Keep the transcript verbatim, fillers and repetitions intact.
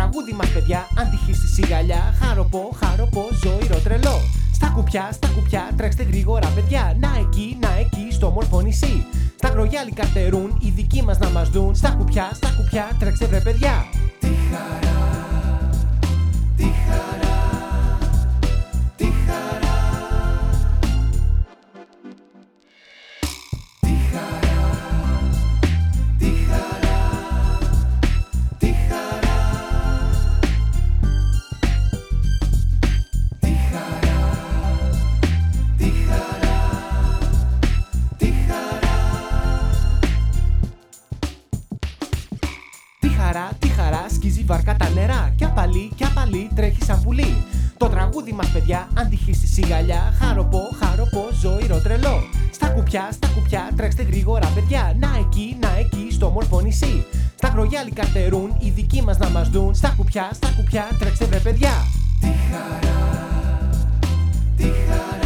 τραγούδι μας παιδιά, αν τυχεί στη σιγαλιά. Χάροπο, χάροπο, ζωηρό τρελό. Στα κουπιά, στα κουπιά, τρέξτε γρήγορα παιδιά. Να εκεί, να εκεί, στο όμορφο νησί. Στα κρογιάλι καρτερούν, οι δικοί μας να μας δουν. Στα κουπιά, στα κουπιά, τρέξτε βρε παιδιά. Τι χαρά, τι χαρά, τι χαρά, τι χαρά, τι χαρά, τι χαρά, τι χαρά, τι χαρά, τι χαρά. Τι χαρά, τι χαρά, σκίζει βαρκά τα νερά. Κι απαλή, κι απαλή, τρέχει σαν πουλί. Το τραγούδι μας παιδιά, αν τυχεί στη σιγαλιά. Χάροπο, χάροπο, ζωηρό τρελό. Στα κουπιά, στα κουπιά, τρέξτε γρήγορα παιδιά. Να εκεί, να εκεί, στο όμορφο νησί. Στα κρογιάλι καρτερούν, οι δικοί μας να μας δουν. Στα κουπιά, στα κουπιά, τρέξτε βρε παιδιά. Τι χαρά, τι χαρά.